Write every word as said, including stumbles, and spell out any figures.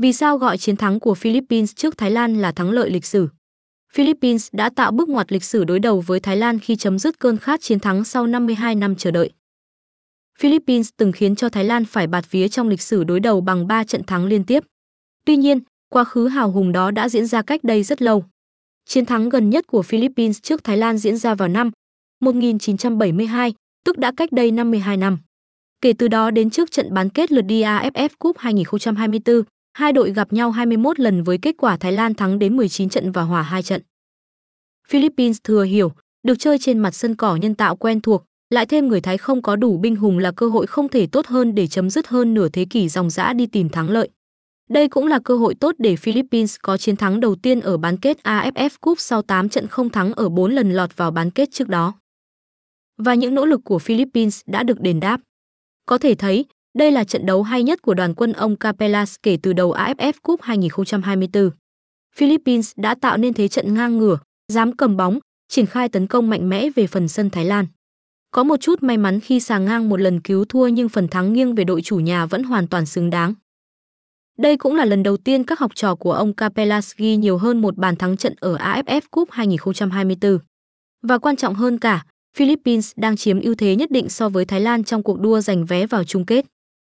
Vì sao gọi chiến thắng của Philippines trước Thái Lan là thắng lợi lịch sử? Philippines đã tạo bước ngoặt lịch sử đối đầu với Thái Lan khi chấm dứt cơn khát chiến thắng sau năm mươi hai năm chờ đợi. Philippines từng khiến cho Thái Lan phải bạt vía trong lịch sử đối đầu bằng ba trận thắng liên tiếp. Tuy nhiên, quá khứ hào hùng đó đã diễn ra cách đây rất lâu. Chiến thắng gần nhất của Philippines trước Thái Lan diễn ra vào năm một nghìn chín trăm bảy mươi hai, tức đã cách đây năm mươi hai năm. Kể từ đó đến trước trận bán kết lượt đi a ép ép Cup hai nghìn không trăm hai mươi tư, hai đội gặp nhau hai mươi mốt lần với kết quả Thái Lan thắng đến mười chín trận và hòa hai trận. Philippines thừa hiểu, được chơi trên mặt sân cỏ nhân tạo quen thuộc, lại thêm người Thái không có đủ binh hùng là cơ hội không thể tốt hơn để chấm dứt hơn nửa thế kỷ ròng rã đi tìm thắng lợi. Đây cũng là cơ hội tốt để Philippines có chiến thắng đầu tiên ở bán kết a ép ép Cup sau tám trận không thắng ở bốn lần lọt vào bán kết trước đó. Và những nỗ lực của Philippines đã được đền đáp. Có thể thấy, đây là trận đấu hay nhất của đoàn quân ông Capellas kể từ đầu a ép ép Cup hai nghìn không trăm hai mươi tư. Philippines đã tạo nên thế trận ngang ngửa, dám cầm bóng, triển khai tấn công mạnh mẽ về phần sân Thái Lan. Có một chút may mắn khi sàng ngang một lần cứu thua nhưng phần thắng nghiêng về đội chủ nhà vẫn hoàn toàn xứng đáng. Đây cũng là lần đầu tiên các học trò của ông Capellas ghi nhiều hơn một bàn thắng trận ở a ép ép Cup hai nghìn không trăm hai mươi tư. Và quan trọng hơn cả, Philippines đang chiếm ưu thế nhất định so với Thái Lan trong cuộc đua giành vé vào chung kết.